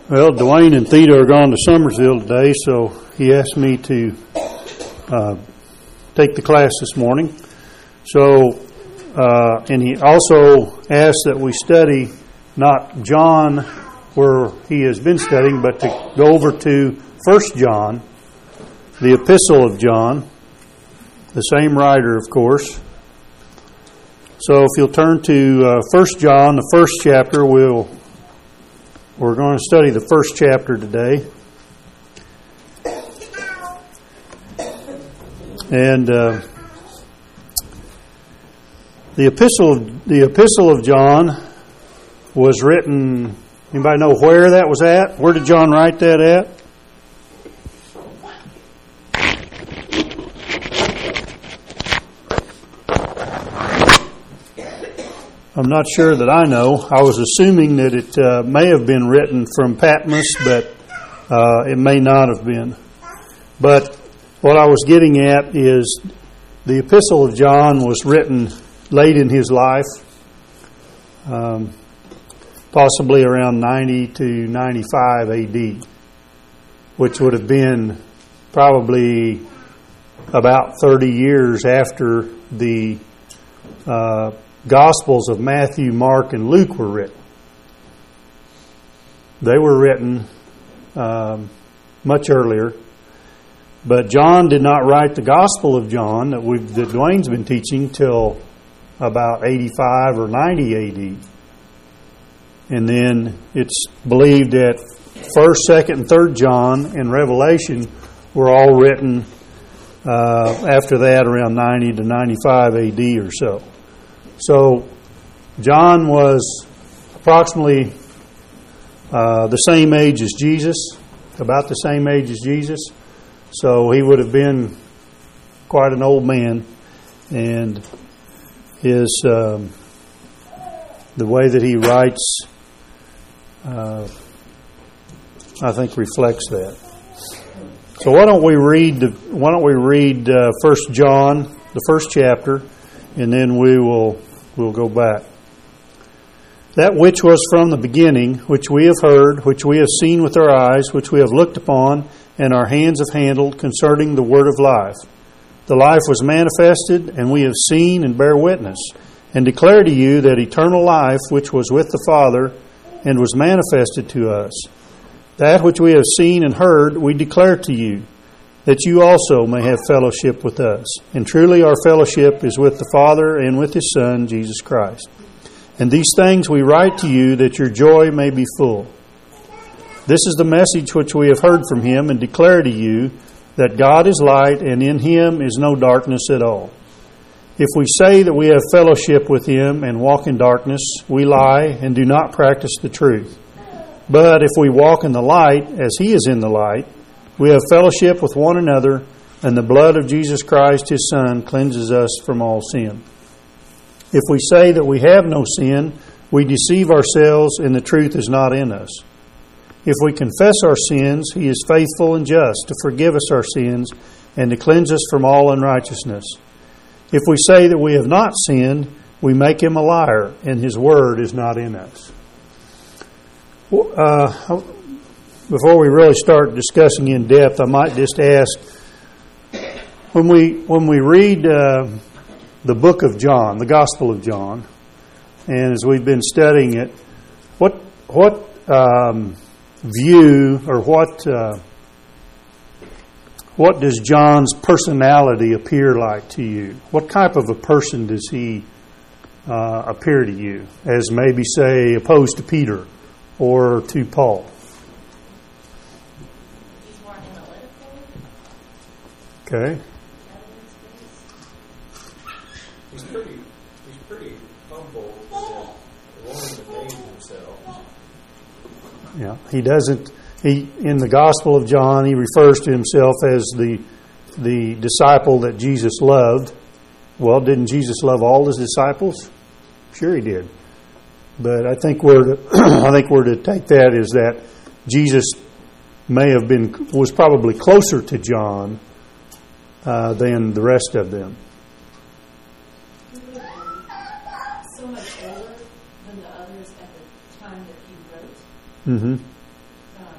Well, Dwayne and Theta are gone to Summersville today, so he asked me to take the class this morning. So, and he also asked that we study not John where he has been studying, but to go over to 1 John, the Epistle of John, the same writer, of course. So if you'll turn to 1 John, the first chapter, we're going to study the first chapter today. And the Epistle of John was written, anybody know where that was at? Where did John write that at? I'm not sure that I know. I was assuming that it may have been written from Patmos, but it may not have been. But what I was getting at is the Epistle of John was written late in his life, possibly around 90 to 95 AD, which would have been probably about 30 years after the Gospels of Matthew, Mark, and Luke were written. They were written much earlier, but John did not write the Gospel of John that Dwayne's been teaching till about 85 or 90 AD. And then it's believed that 1st, 2nd, and 3rd John and Revelation were all written after that around 90 to 95 AD or so. So John was approximately the same age as Jesus, about the same age as Jesus. So he would have been quite an old man, and his the way that he writes, I think, reflects that. So why don't we read 1 John, the first chapter, and then we'll go back. That which was from the beginning, which we have heard, which we have seen with our eyes, which we have looked upon, and our hands have handled concerning the word of life. The life was manifested, and we have seen and bear witness, and declare to you that eternal life which was with the Father and was manifested to us. That which we have seen and heard we declare to you, that you also may have fellowship with us. And truly our fellowship is with the Father and with His Son, Jesus Christ. And these things we write to you that your joy may be full. This is the message which we have heard from Him and declare to you, that God is light and in Him is no darkness at all. If we say that we have fellowship with Him and walk in darkness, we lie and do not practice the truth. But if we walk in the light as He is in the light, we have fellowship with one another, and the blood of Jesus Christ, His Son, cleanses us from all sin. If we say that we have no sin, we deceive ourselves, and the truth is not in us. If we confess our sins, He is faithful and just to forgive us our sins and to cleanse us from all unrighteousness. If we say that we have not sinned, we make Him a liar, and His word is not in us. Before we really start discussing in depth, I might just ask, when we read the book of John, the Gospel of John, and as we've been studying it, what view or what does John's personality appear like to you? What type of a person does he appear to you, as maybe, say, opposed to Peter or to Paul? Okay. He's pretty humble and willing to name himself. Yeah, he doesn't. In the Gospel of John, he refers to himself as the disciple that Jesus loved. Well, didn't Jesus love all His disciples? Sure, He did. But I think we're to take that as that Jesus was probably closer to John than the rest of them. So much older than the others at the time that he wrote. Mm-hmm.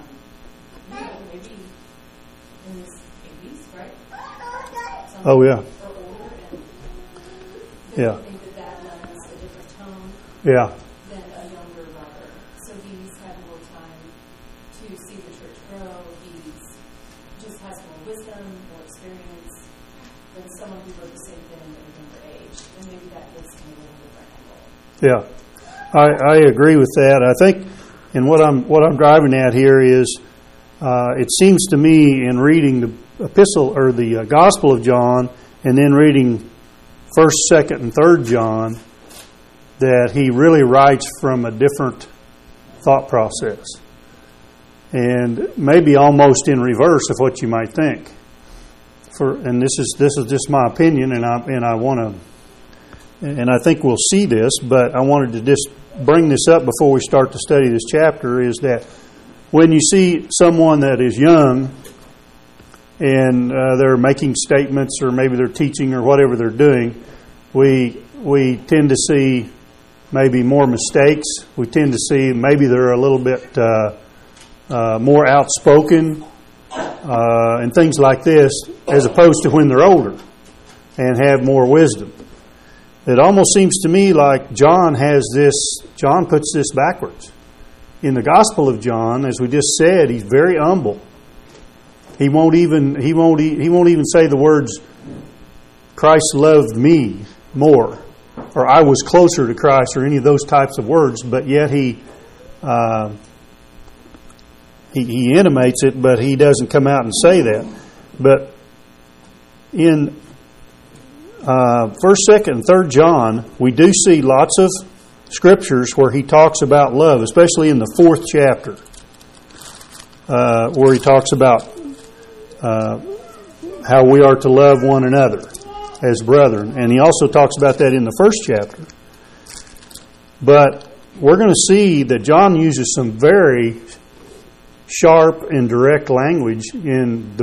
Oh, yeah. or older, and Yeah. I think that lends a different tone Yeah. than a younger brother. So he's had more time to see the church grow. He's just has more wisdom, more experience than someone who wrote the same thing at a younger age. And maybe that gives him a little different angle. Yeah. I agree with that. I think, and what I'm driving at here is, it seems to me in reading the epistle or the Gospel of John, and then reading 1st, 2nd, and 3rd John, that he really writes from a different thought process, and maybe almost in reverse of what you might think. And this is just my opinion, and I want to, and I think we'll see this, but I wanted to just bring this up before we start to study this chapter, is that when you see someone that is young and they're making statements, or maybe they're teaching, or whatever they're doing, we tend to see maybe more mistakes. We tend to see maybe they're a little bit more outspoken and things like this, as opposed to when they're older and have more wisdom. It almost seems to me like John puts this backwards. In the Gospel of John, as we just said, he's very humble. He won't even say the words, Christ loved me more, or I was closer to Christ, or any of those types of words, but yet he intimates it, but he doesn't come out and say that. But in 1st, 2nd, and 3rd John, we do see lots of scriptures where he talks about love, especially in the 4th chapter, where he talks about how we are to love one another as brethren. And he also talks about that in the 1st chapter. But we're going to see that John uses some very sharp and direct language in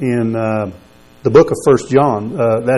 the book of 1 John.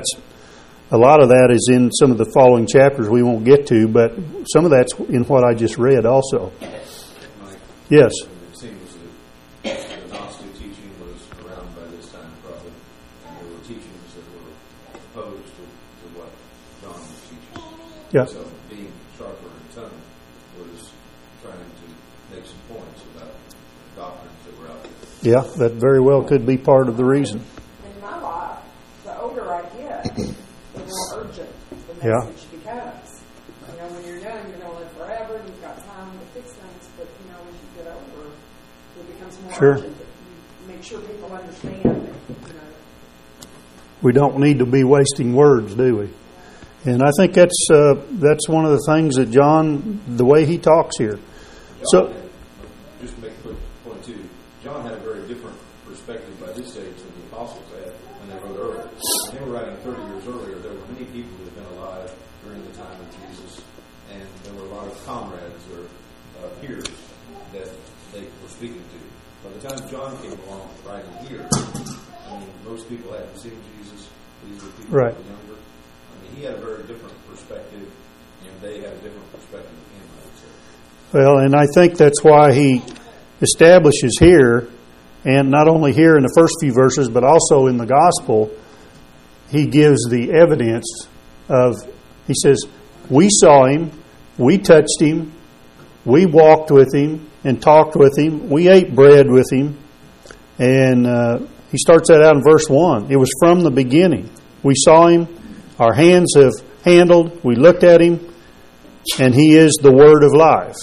A lot of that is in some of the following chapters we won't get to, but some of that's in what I just read also. Mike, Yes. it seems that the Gnostic teaching was around by this time, probably, and there were teachings that were opposed to what John was teaching. Yeah. So being sharper in tongue was trying to make some points about doctrines that were out there. Yeah, that very well could be part of the reason. In my life, the older I get, the more urgent the Yeah. message becomes. You know, when you're young, you're going to live forever, you've got time to fix things, but, you know, as you get older, it becomes more Sure. urgent that you make sure people understand that, you know. We don't need to be wasting words, do we? And I think that's one of the things that John, the way he talks here. So, Just to make a quick point too, John had a very different perspective by this stage than the apostles had when they wrote earlier. When they were writing 30 years earlier, there were many people who had been alive during the time of Jesus, and there were a lot of comrades or peers that they were speaking to. By the time John came along writing here, I mean, most people hadn't seen Jesus. These were people Right. who were younger. I mean, he had a very different perspective, and they had a different perspective of him, I would say. well, and I think that's why he establishes here, and not only here in the first few verses, but also in the gospel, he gives the evidence of, he says, we saw him, we touched him, we walked with him and talked with him, we ate bread with him. And he starts that out in verse 1. It was from the beginning. We saw him, our hands have handled, we looked at him, and he is the word of life.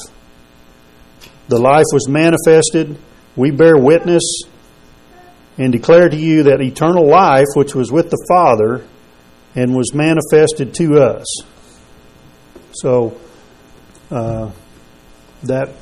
The life was manifested. We bear witness and declare to you that eternal life, which was with the Father and was manifested to us. So that's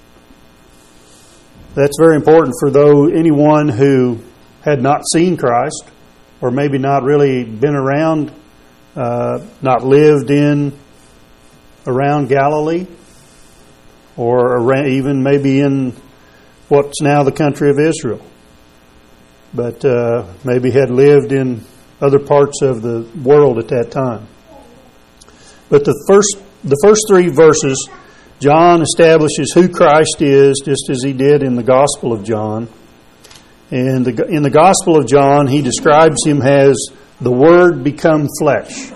very important for anyone who had not seen Christ, or maybe not really been around, not lived around Galilee, or around, even maybe in what's now the country of Israel, but maybe had lived in other parts of the world at that time. But the first 3 verses, John establishes who Christ is, just as he did in the Gospel of John. And in the Gospel of John, he describes him as the Word become flesh.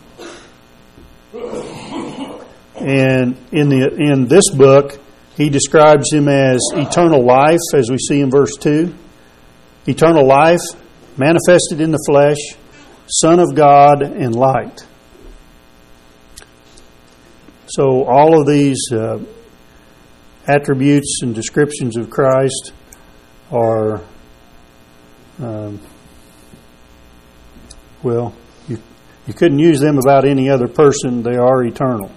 And in this book, he describes him as eternal life, as we see in verse 2. Eternal life, manifested in the flesh, Son of God and light. So all of these attributes and descriptions of Christ are, you couldn't use them about any other person. They are eternal.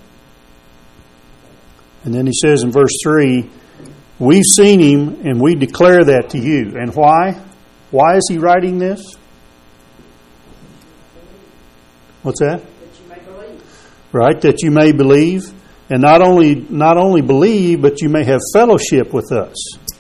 And then he says in verse 3, we've seen him and we declare that to you. And why? Why is he writing this? What's that? That you may believe. Right, that you may believe. And not only believe, but you may have fellowship with us.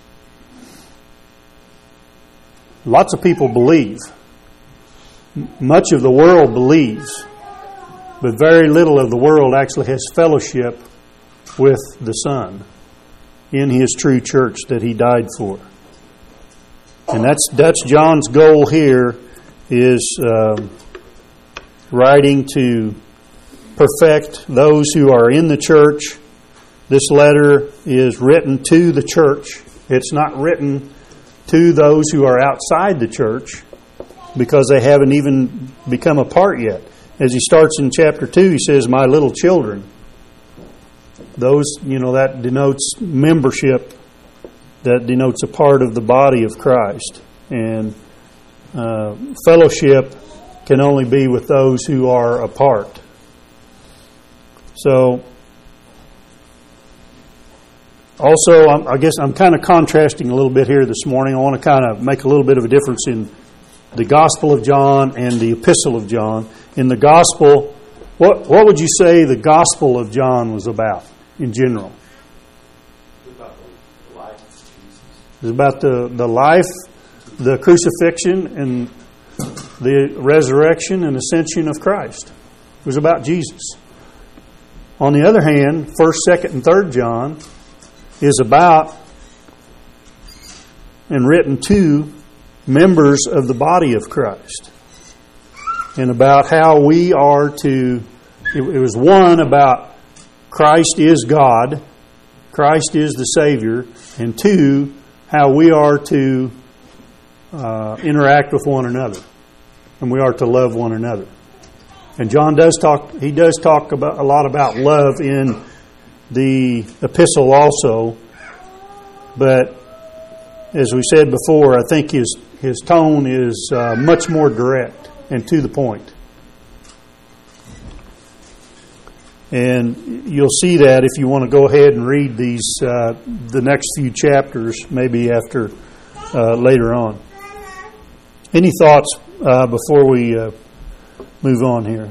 Lots of people believe. Much of the world believes. But very little of the world actually has fellowship with the Son in His true church that He died for. And that's John's goal here, is writing to perfect those who are in the church. This letter is written to the church. It's not written to those who are outside the church, because they haven't even become a part yet. As he starts in chapter 2, he says, my little children. Those, that denotes membership, that denotes a part of the body of Christ. And fellowship can only be with those who are apart. So, also, I guess I'm kind of contrasting a little bit here this morning. I want to kind of make a little bit of a difference in the Gospel of John and the Epistle of John. In the Gospel, what would you say the Gospel of John was about in general? It's about the life of Jesus. It's about the life, the crucifixion, and the resurrection and ascension of Christ. It was about Jesus. On the other hand, 1st, 2nd, and 3rd John is about and written to members of the body of Christ, and about how we are to, it was one about Christ is God, Christ is the Savior, and 2, how we are to interact with one another, and we are to love one another. And John does talk about a lot about love in the epistle also, but as we said before, I think his tone is much more direct and to the point. And you'll see that if you want to go ahead and read these the next few chapters, maybe after later on. Any thoughts before we move on here?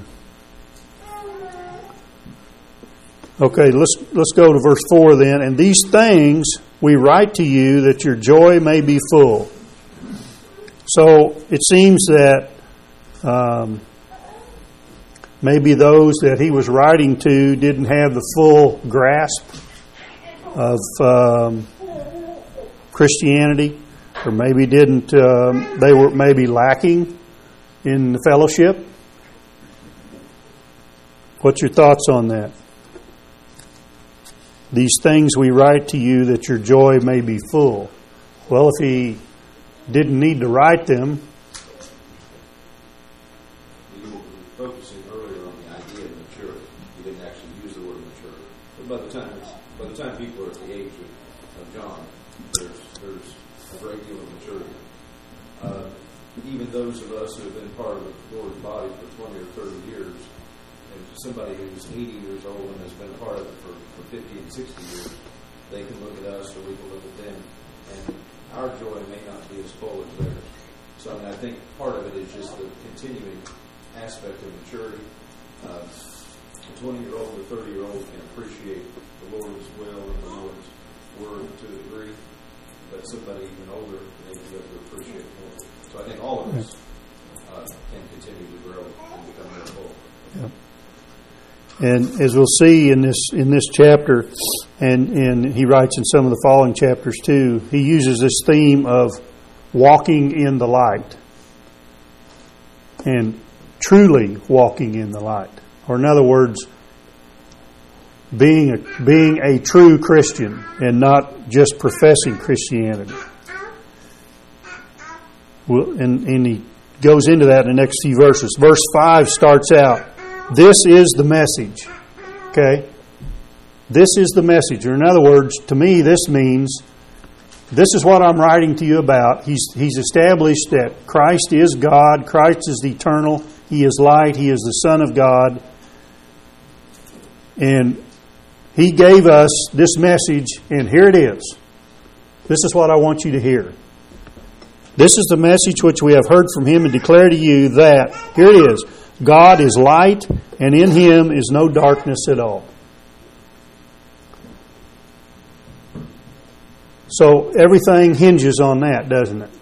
Okay, let's go to verse 4 then. And these things we write to you that your joy may be full. So it seems that maybe those that he was writing to didn't have the full grasp of Christianity, or maybe didn't. They were maybe lacking in the fellowship. What's your thoughts on that? These things we write to you that your joy may be full. Well, if he didn't need to write them. You were focusing earlier on the idea of maturity. You didn't actually use the word maturity. But by the time people are at the age of John, there's a great deal of maturity. Even those of us who have been part of the Lord's body for 20 or 30 years, and somebody who's 80 years old and has been a part of it for 50 and 60 years, they can look at us or we can look at them, and our joy may not be as full as theirs. So I think part of it is just the continuing aspect of maturity. A 20-year-old or 30-year-old can appreciate the Lord's will and the Lord's word to a degree, but somebody even older may be able to appreciate it more. So I think all of us can continue to grow and become more full. Yep. And as we'll see in this chapter, and he writes in some of the following chapters too, he uses this theme of walking in the light. And truly walking in the light. Or in other words, being a true Christian and not just professing Christianity. And he goes into that in the next few verses. Verse 5 starts out, this is the message. Okay? This is the message. Or in other words, to me, this means, this is what I'm writing to you about. He's established that Christ is God. Christ is eternal. He is light. He is the Son of God. And He gave us this message, and here it is. This is what I want you to hear. This is the message which we have heard from Him and declare to you that, here it is, God is light, and in Him is no darkness at all. So everything hinges on that, doesn't it?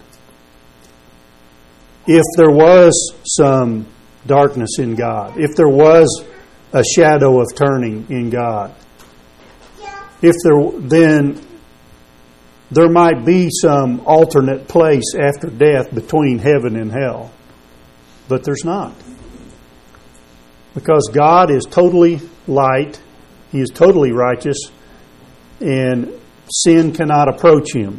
If there was some darkness in God, if there was a shadow of turning in God, then there might be some alternate place after death between heaven and hell. But there's not. Because God is totally light, He is totally righteous, and sin cannot approach Him.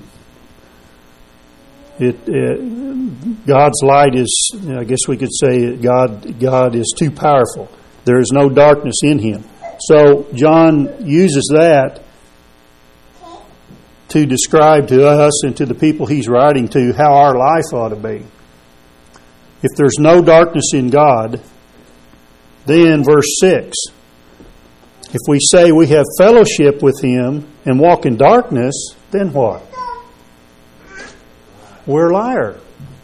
God's light is, I guess we could say, God is too powerful. There is no darkness in Him. So John uses that to describe to us and to the people he's writing to how our life ought to be. If there's no darkness in God, then verse 6, if we say we have fellowship with Him and walk in darkness, then what? We're a liar.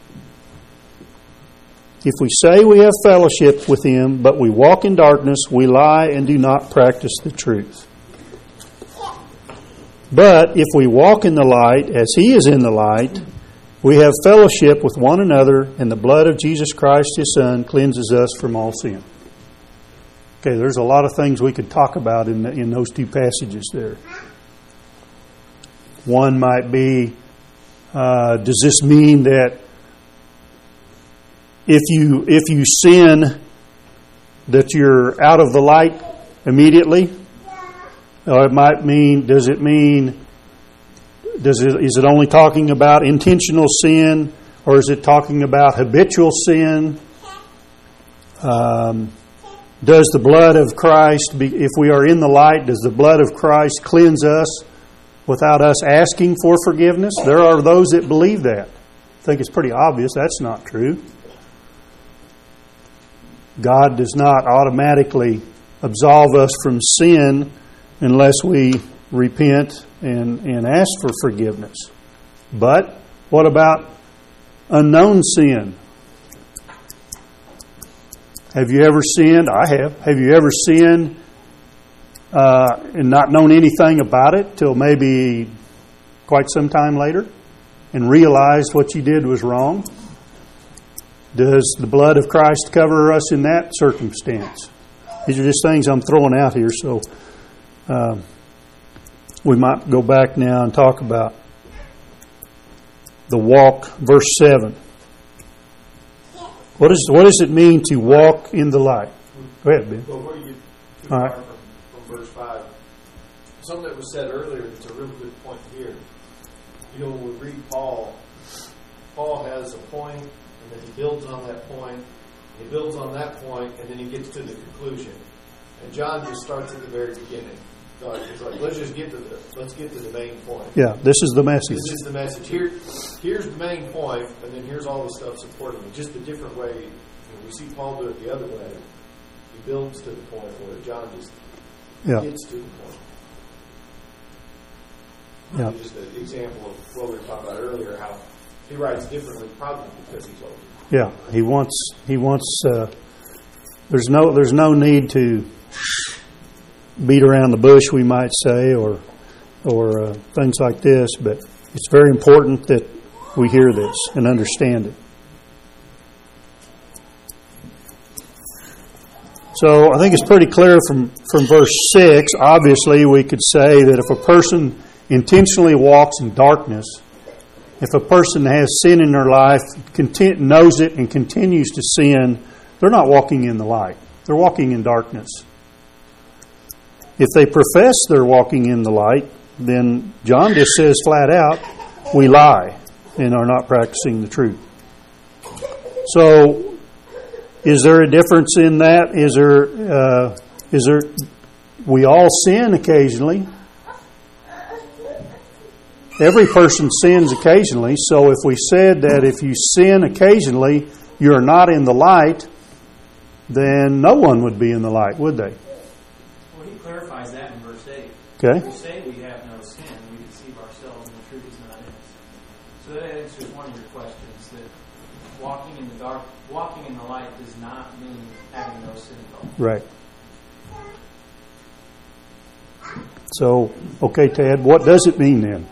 If we say we have fellowship with Him, but we walk in darkness, we lie and do not practice the truth. But if we walk in the light, as He is in the light, we have fellowship with one another, and the blood of Jesus Christ, His Son, cleanses us from all sin. Okay, there's a lot of things we could talk about in those two passages there. One might be, does this mean that if you sin, that you're out of the light immediately? Or it might mean, is it only talking about intentional sin, or is it talking about habitual sin? Does the blood of Christ, if we are in the light, does the blood of Christ cleanse us without us asking for forgiveness? There are those that believe that. I think it's pretty obvious that's not true. God does not automatically absolve us from sin unless we repent and ask for forgiveness. But what about unknown sin? Have you ever sinned? I have. Have you ever sinned and not known anything about it till maybe quite some time later and realized what you did was wrong? Does the blood of Christ cover us in that circumstance? These are just things I'm throwing out here, so we might go back now and talk about the walk, verse 7. What does it mean to walk in the light? Go ahead, Ben. Before you get too All far right. from verse 5, something that was said earlier that's a real good point here. You know, when we read Paul has a point, and then he builds on that point, he builds on that point, and then he gets to the conclusion. And John just starts at the very beginning. It's like, let's get to the main point. Yeah, this is the message. This is the message. Here's the main point, and then here's all the stuff supporting it. Just a different way. You know, we see Paul do it the other way. He builds to the point where John just gets to the point. Yeah. Just an example of what we were talking about earlier, how he writes differently, probably because he's older. Yeah, he wants. There's no need to beat around the bush, we might say, or things like this. But it's very important that we hear this and understand it. So I think it's pretty clear from verse 6. Obviously, we could say that if a person intentionally walks in darkness, if a person has sin in their life, knows it and continues to sin, they're not walking in the light. They're walking in darkness. If they profess they're walking in the light, then John just says flat out, we lie and are not practicing the truth. So, is there a difference in that? Is there? We all sin occasionally. Every person sins occasionally. So, if we said that if you sin occasionally, you're not in the light, then no one would be in the light, would they? Well, he clarifies that in verse 8. Okay. If we say we have no sin, we deceive ourselves and the truth is not in us. So that answers one of your questions, that walking in the dark, walking in the light does not mean having no sin at all. Right. So, okay, Ted, what does it mean then?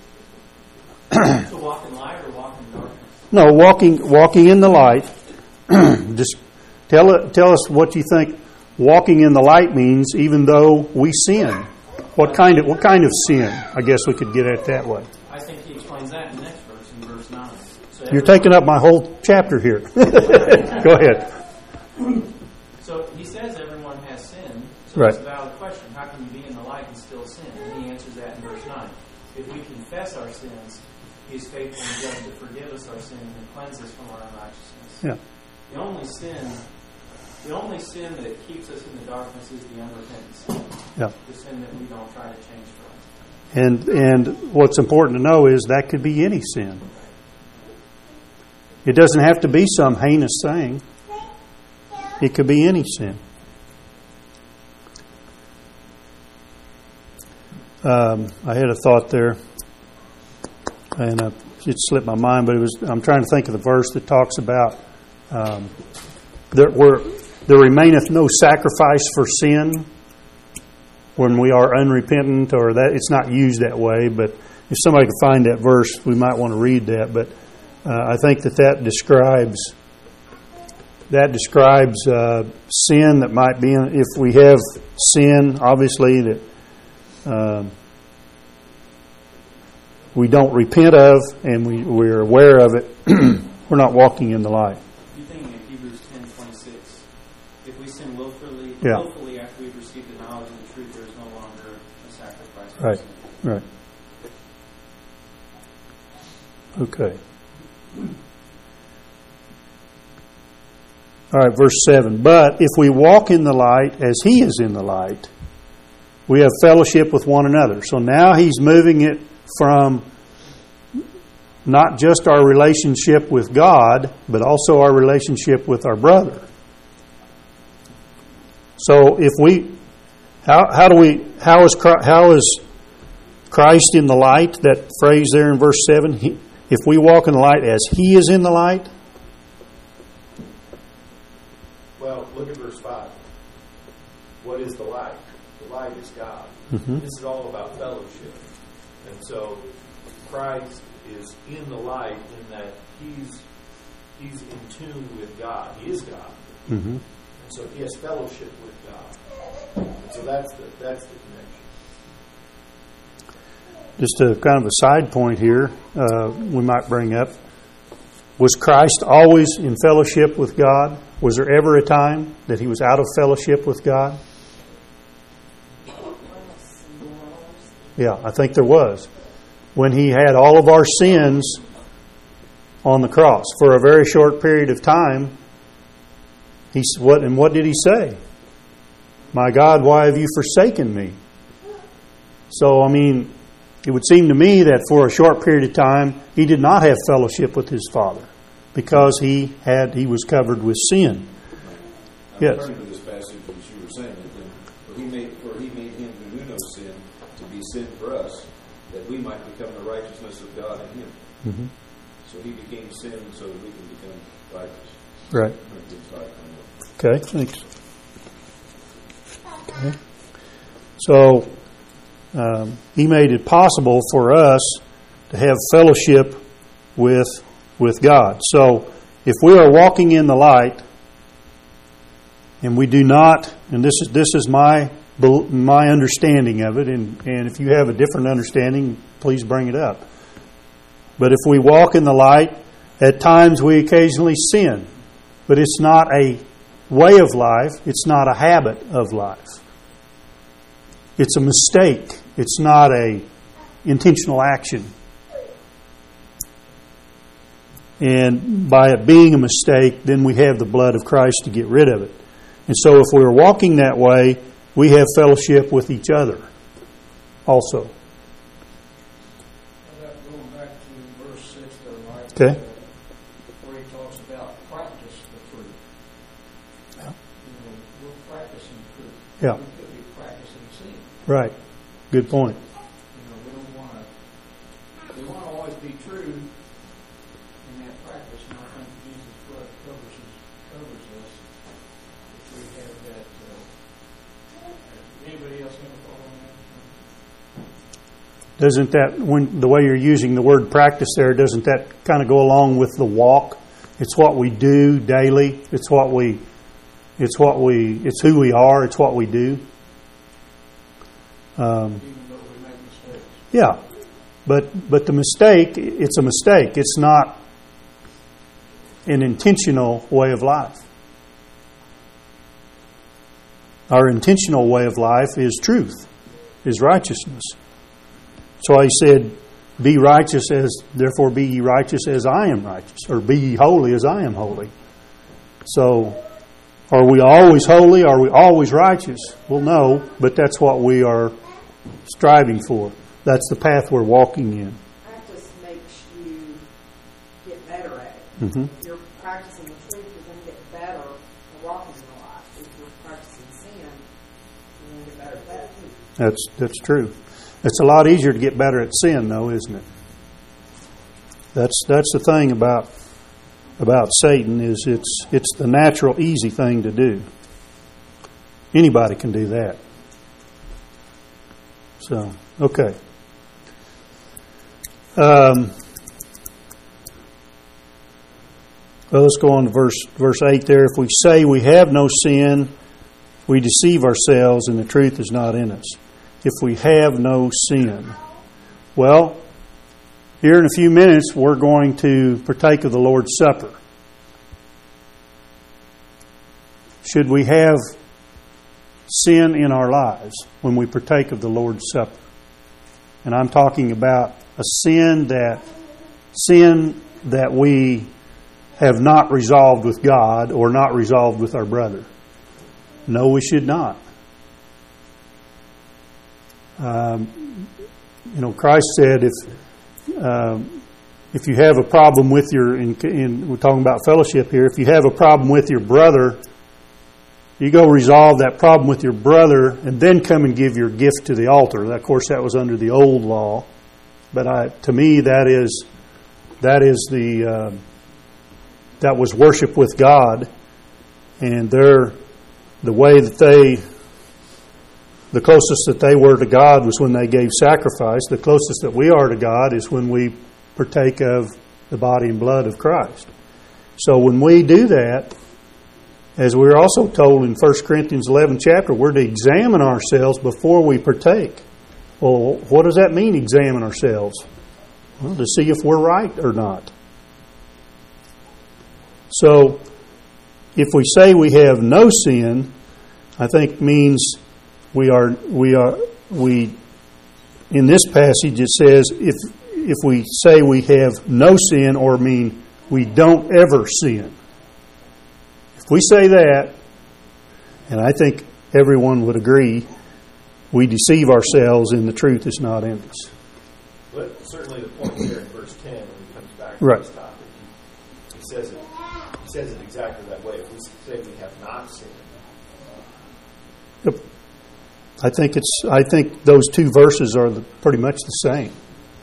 To walk in light or walk in darkness? No, walking in the light. Just tell us what you think walking in the light means, even though we sin. What kind of sin? I guess we could get at that way. I think he explains that in the next verse, in verse 9. So You're taking up my whole chapter here. Go ahead. So he says everyone has sinned. So Right. it's a valid question. How can you be in the light and still sin? And he answers that in verse 9. If we confess our sins, he is faithful and just to forgive us our sins and cleanse us from our unrighteousness. Yeah. The only sin that keeps us in the darkness is the unrepentant sin. Yeah. The sin that we don't try to change from. And what's important to know is that could be any sin. It doesn't have to be some heinous thing. It could be any sin. I had a thought there, and it slipped my mind, but I'm trying to think of the verse that talks about there remaineth no sacrifice for sin when we are unrepentant, or that it's not used that way, but if somebody could find that verse, we might want to read that. But I think that describes sin that might be in, if we have sin, obviously, that we don't repent of, and we're aware of it, we're not walking in the light. You're thinking of Hebrews 10:26. If we sin willfully after we've received the knowledge of the truth, there is no longer a sacrifice for Right. sin. Right. Okay. All right, verse 7. But if we walk in the light as He is in the light, we have fellowship with one another. So now he's moving it from not just our relationship with God, but also our relationship with our brother. So if we, how is Christ in the light? That phrase there in verse 7. If we walk in the light as He is in the light. Well, look at verse 5. What is the light? The light is God. Mm-hmm. This is all about fellowship. And so Christ is in the light in that He's in tune with God. He is God. Mm-hmm. And so He has fellowship with God. And so that's the connection. Just a kind of a side point here we might bring up. Was Christ always in fellowship with God? Was there ever a time that He was out of fellowship with God? Yeah, I think there was. When He had all of our sins on the cross for a very short period of time, what did He say? My God, why have you forsaken me? So, I mean, it would seem to me that for a short period of time, He did not have fellowship with His Father because He was covered with sin. Yes. Turning to this passage, as you were saying, for He made Him who knew no sin to be sin for us, that we might become the righteousness of God in Him. Mm-hmm. So He became sin so that we can become righteous. Right. Okay, thanks. Okay. So, He made it possible for us to have fellowship with God. So, if we are walking in the light, and we do not, and this is my understanding of it, and if you have a different understanding, please bring it up. But if we walk in the light, at times we occasionally sin, but it's not a way of life. It's not a habit of life. It's a mistake. It's not a intentional action. And by it being a mistake, then we have the blood of Christ to get rid of it. And so if we're walking that way, we have fellowship with each other also. Going back to verse 6 there, Mike, Okay. where he talks about practice the truth. Yeah. You know, we're practicing truth. Yeah. We could be practicing sin. Right. Good point. You know, we don't want to. We want to always be true in that practice, and I think Jesus' blood covers us if we have that. Anybody else have a thought on that? Doesn't that, when the way you're using the word practice there, doesn't that kind of go along with the walk? It's what we do daily. It's who we are. It's what we do. Even though we make mistakes. Yeah, but the mistake, it's a mistake. It's not an intentional way of life. Our intentional way of life is truth, is righteousness. That's why he said, "Be righteous therefore be ye righteous as I am righteous," or "Be ye holy as I am holy." So, are we always holy? Are we always righteous? Well, no, but that's what we are striving for. That's the path we're walking in. Practice makes you get better at it. Mm-hmm. If you're practicing the truth, you're going to get better at walking in the life. If you're practicing sin, you're going to get better at that too. That's true. It's a lot easier to get better at sin, though, isn't it? That's the thing about Satan, is it's the natural, easy thing to do. Anybody can do that. So, okay. Well, let's go on to verse 8 there. If we say we have no sin, we deceive ourselves and the truth is not in us. If we have no sin. Well, here in a few minutes we're going to partake of the Lord's Supper. Should we have sin in our lives when we partake of the Lord's Supper? And I'm talking about a sin that we have not resolved with God or not resolved with our brother. No, we should not. Christ said if you have a problem with we're talking about fellowship here, if you have a problem with your brother, you go resolve that problem with your brother and then come and give your gift to the altar. Of course, that was under the old law, but to me that was worship with God, and the closest that they were to God was when they gave sacrifice. The closest that we are to God is when we partake of the body and blood of Christ. So when we do that, as we're also told in 1 Corinthians 11 chapter, we're to examine ourselves before we partake. Well, what does that mean, examine ourselves? Well, to see if we're right or not. So, if we say we have no sin, I think means we in this passage it says if we say we have no sin, or mean we don't ever sin. If we say that, and I think everyone would agree, we deceive ourselves and the truth is not in us. But certainly the point here in verse 10, when he comes back to Right. this topic, he says it exactly that way. If we say we have not sinned. Yep. I think those two verses are pretty much the same.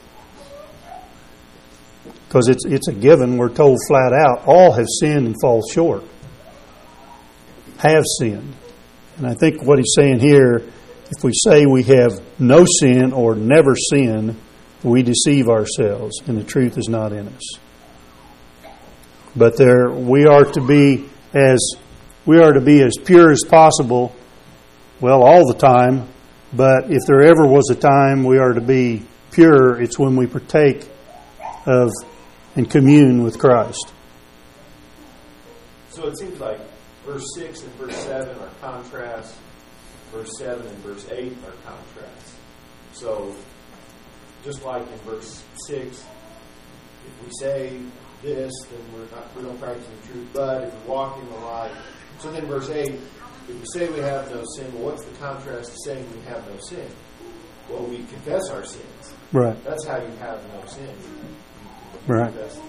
Because it's a given. We're told flat out, all have sinned and fall short. Have sinned. And I think what he's saying here, if we say we have no sin or never sin, we deceive ourselves and the truth is not in us. But we are to be as pure as possible, well, all the time. But if there ever was a time we are to be pure, it's when we partake of and commune with Christ. So it seems like verse 6 and verse 7 are contrasts. Verse 7 and verse 8 are contrasts. So, just like in verse 6, if we say this, then we don't practice the truth. But if we walk in the light, so then verse 8, if we say we have no sin, well, what's the contrast to saying we have no sin? Well, we confess our sins. Right. That's how you have no sin. Right. Confess.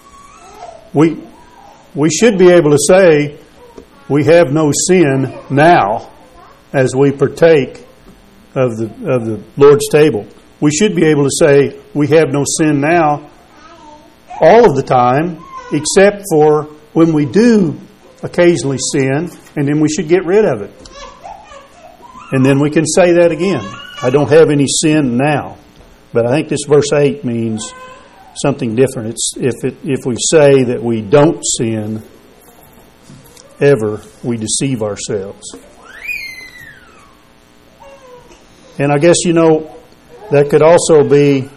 We should be able to say we have no sin now as we partake of the Lord's table. We should be able to say we have no sin now all of the time, except for when we do occasionally sin, and then we should get rid of it. And then we can say that again. I don't have any sin now. But I think this verse 8 means something different. It's if we say that we don't sin ever, we deceive ourselves. And I guess, that could also be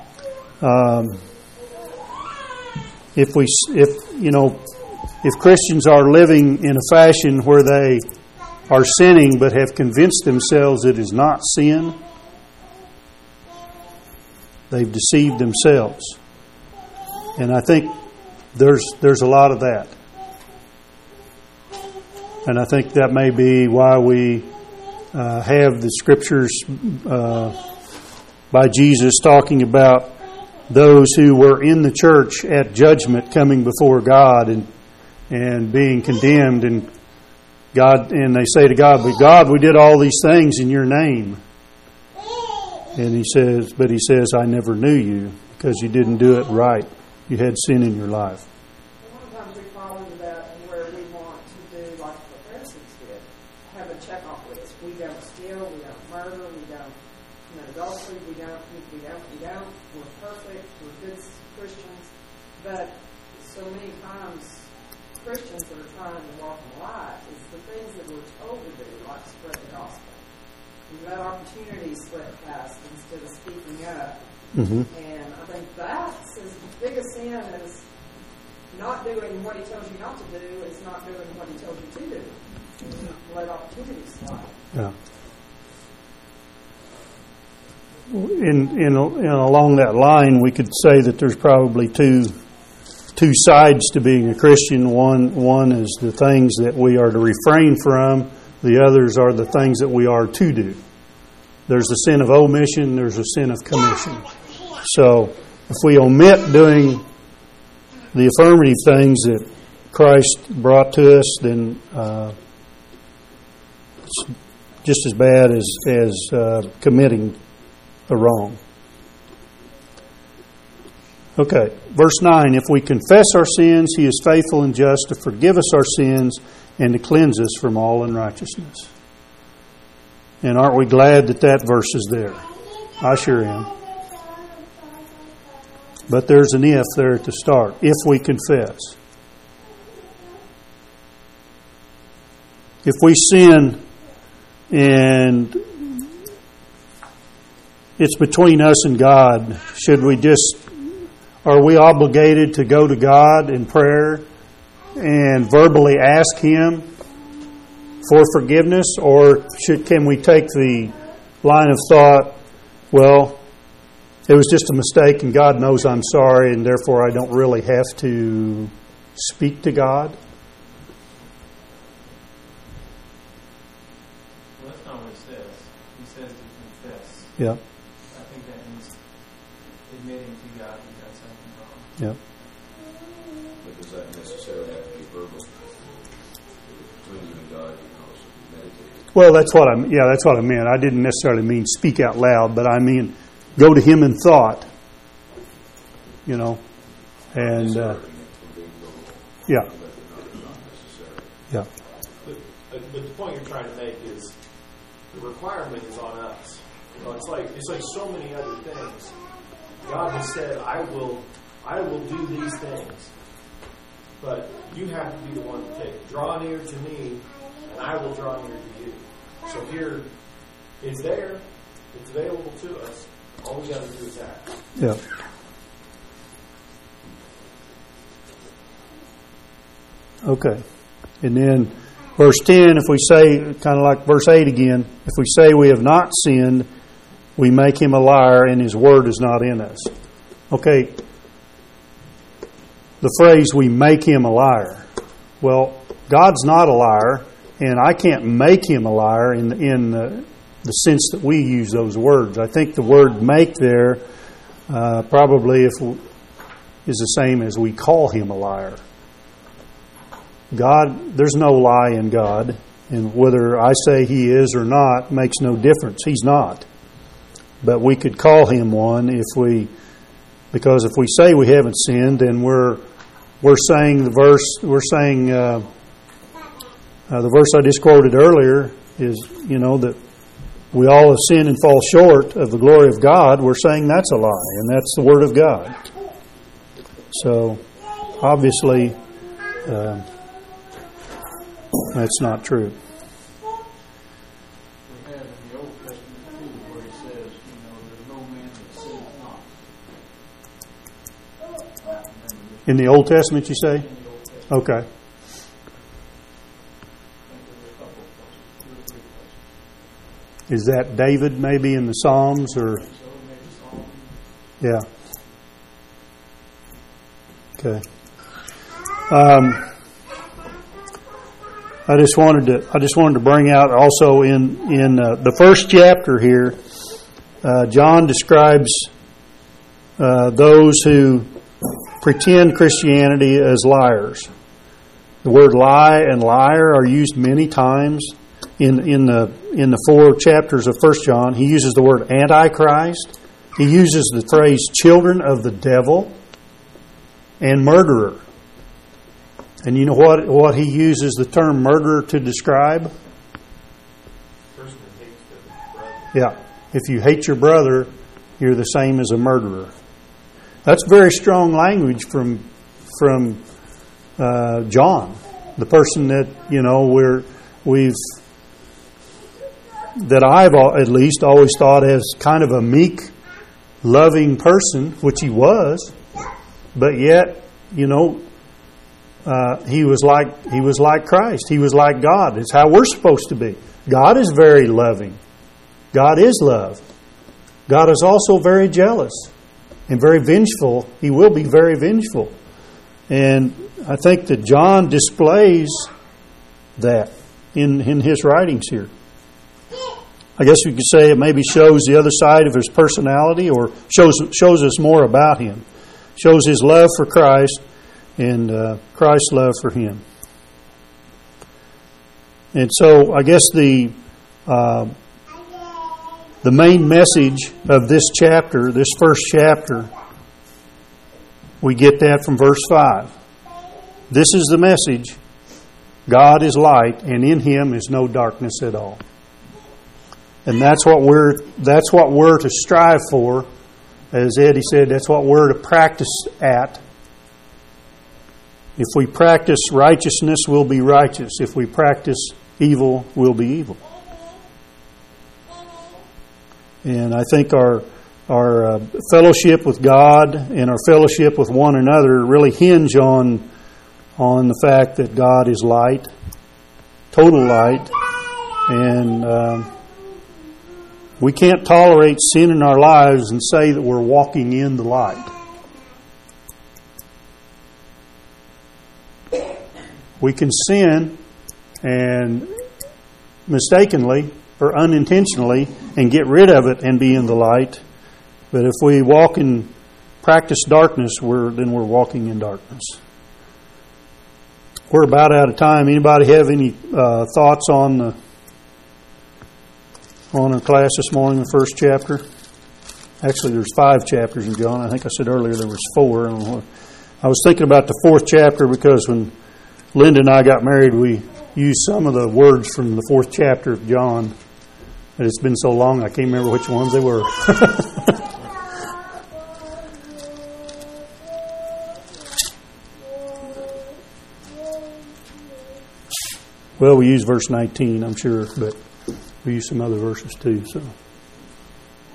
if Christians are living in a fashion where they are sinning but have convinced themselves it is not sin, they've deceived themselves. And I think there's a lot of that. And I think that may be why we have the scriptures by Jesus talking about those who were in the church at judgment coming before God and being condemned, and they say to God, "But God, we did all these things in your name." And he says, "I never knew you because you didn't do it right. You had sin in your life." Sometimes we fall into that where we want to do like the Pharisees did, have a check-off list. We don't steal, we don't murder, we don't commit adultery, we don't. We're perfect, we're good Christians. But so many times, Christians that are trying to walk in the light is the things that we're told to do, like spread the gospel. We let opportunities slip past instead of speaking up. Mm-hmm. And I think that's as big a sin as not doing what he tells you not to do is not doing what he tells you to do. Let opportunities slide. Yeah. In along that line, we could say that there's probably two sides to being a Christian. One is the things that we are to refrain from. The others are the things that we are to do. There's the sin of omission. There's a sin of commission. So if we omit doing the affirmative things that Christ brought to us, then it's just as bad as committing a wrong. Okay, verse 9. If we confess our sins, He is faithful and just to forgive us our sins and to cleanse us from all unrighteousness. And aren't we glad that verse is there? I sure am. But there's an if there at the start. If we confess. If we sin and it's between us and God, are we obligated to go to God in prayer and verbally ask Him for forgiveness? Or can we take the line of thought, well, it was just a mistake and God knows I'm sorry and therefore I don't really have to speak to God? Well, that's not what it says. He says to confess. Yeah. I think that means admitting to God you've done something wrong. Yeah. But does that necessarily have to be verbal? Between you and God, you can also meditate. Well, that's what I meant. I didn't necessarily mean speak out loud, but I mean go to Him in thought. And yeah. Yeah. But the point you're trying to make is the requirement is on us. It's like so many other things. God has said, I will do these things. But you have to be the one to take it. Draw near to me, and I will draw near to you. So here, it's there. It's available to us. All we got to do is act. Yeah. Okay. And then Verse 10, if we say, kind of like verse 8 again, if we say we have not sinned, we make him a liar and his word is not in us. Okay, the phrase, we make him a liar. Well, God's not a liar, and I can't make him a liar in the sense that we use those words. I think the word make there probably is the same as we call him a liar. God, there's no lie in God, and whether I say he is or not makes no difference. He's not. But we could call him one because if we say we haven't sinned, then we're saying the verse I just quoted earlier is, that we all have sinned and fall short of the glory of God. We're saying that's a lie, and that's the Word of God. So, obviously, that's not true. We have in the Old Testament too, where he says, there's no man that sinneth not. In the Old Testament, you say? In the Old Testament. Okay. I think there's a couple of places, 2 or 3 places. Is that David maybe in the Psalms or? So maybe Solomon. Yeah. Okay. I just wanted to bring out also in the first chapter here, John describes those who pretend Christianity as liars. The word lie and liar are used many times in the 4 chapters of 1 John. He uses the word antichrist. He uses the phrase children of the devil and murderer. And you know what he uses the term murderer to describe? Person that hates their brother. Yeah. If you hate your brother, you're the same as a murderer. That's very strong language from John, the person that I've at least always thought as kind of a meek, loving person, which he was, but yet, he was like Christ. He was like God. It's how we're supposed to be. God is very loving. God is love. God is also very jealous and very vengeful. He will be very vengeful. And I think that John displays that in his writings here. I guess we could say it maybe shows the other side of his personality, or shows us more about him. Shows his love for Christ and Christ's love for him. And so I guess the main message of this chapter, this first chapter, we get that from verse 5. This is the message. God is light, and in him is no darkness at all. And that's what we're to strive for. As Eddie said, that's what we're to practice at. If we practice righteousness, we'll be righteous. If we practice evil, we'll be evil. And I think our fellowship with God and our fellowship with one another really hinge on the fact that God is light, total light, and we can't tolerate sin in our lives and say that we're walking in the light. We can sin and mistakenly or unintentionally and get rid of it and be in the light. But if we walk in practice darkness, then we're walking in darkness. We're about out of time. Anybody have any thoughts on our class this morning, the first chapter? Actually, there's 5 chapters in John. I think I said earlier there was 4. I was thinking about the 4th chapter because when Linda and I got married, we used some of the words from the 4th chapter of John. And it's been so long, I can't remember which ones they were. Well, we use verse 19, I'm sure, but we use some other verses too. So.